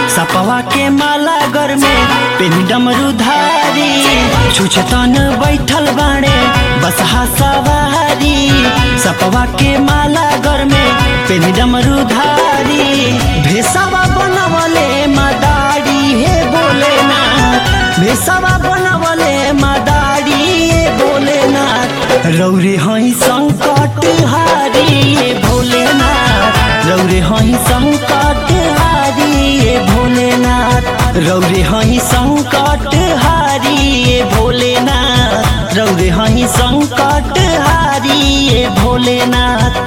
सपवा के माला घर में पेन डमरू धारी छुछतन बैठल बाड़े बसहा सवारी सपवा के माला घर में पेन डमरू धारी भेसवा बनवले मदारी हे भोलेनाथ भेसवा बनवले मदारी हे भोलेनाथ रौरे हई संकट हारी हे भोलेनाथ रौरे हई संकट हारी हे भोलेनाथ रौरे हई संकट हारी हे भोलेनाथ रौरे हई संकट हारी हे भोलेनाथ।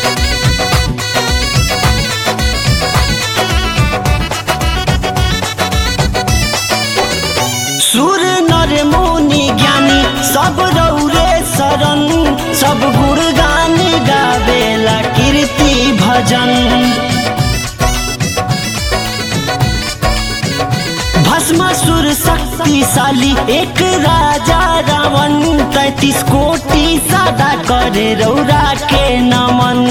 सुर नर मुनि ज्ञानी सब रौरे शरण सब गुणगान गावेला कीर्ति भजन भस्मासुर शक्तिशाली एक राजा रावण 33 कोटि सदा करे रौरा के नमन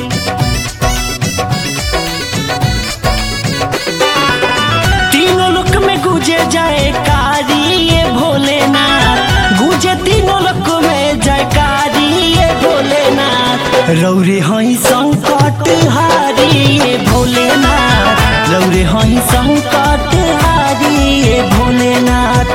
तीनों लोक में गुजे जयकारी ये भोलेनाथ गुजे तीनों लोक में जयकारी ये भोलेनाथ रौरे हई संकट हारी ये भोलेनाथ रौरे हई संकट हारी ये भोलेनाथ।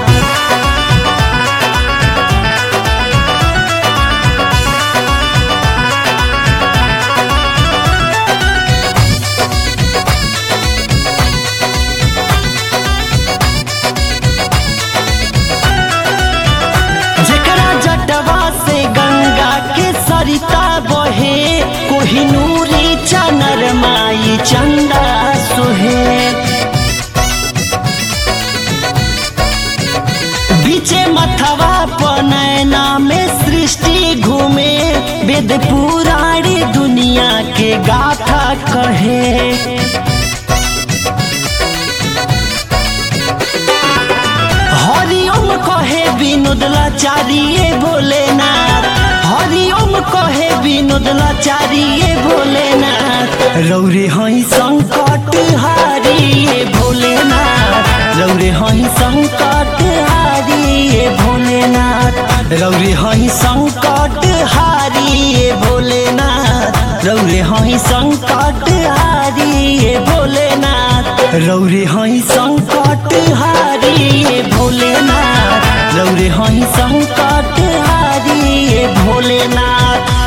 सरिता बहे कोहिनूरी चनर माई चंदा सोहे बीचे मथवा पनैना में सृष्टि घूमे वेद पुराणी दुनिया के गाथा कहे हरिओम कहे विनोद लाचारी भोलेनाथ हरिओम कहे विनोद लाचारी भोलेनाथ रौरे हई संकट हारी भोलेनाथ रौरे हई संकट हारी भोलेनाथ रौरे हई संकट हारी भोलेनाथ रौरे हई संकट हारी भोलेनाथ रौरे हई संकट हारी भोलेनाथ रौरे हई संकट हारी भोलेनाथ।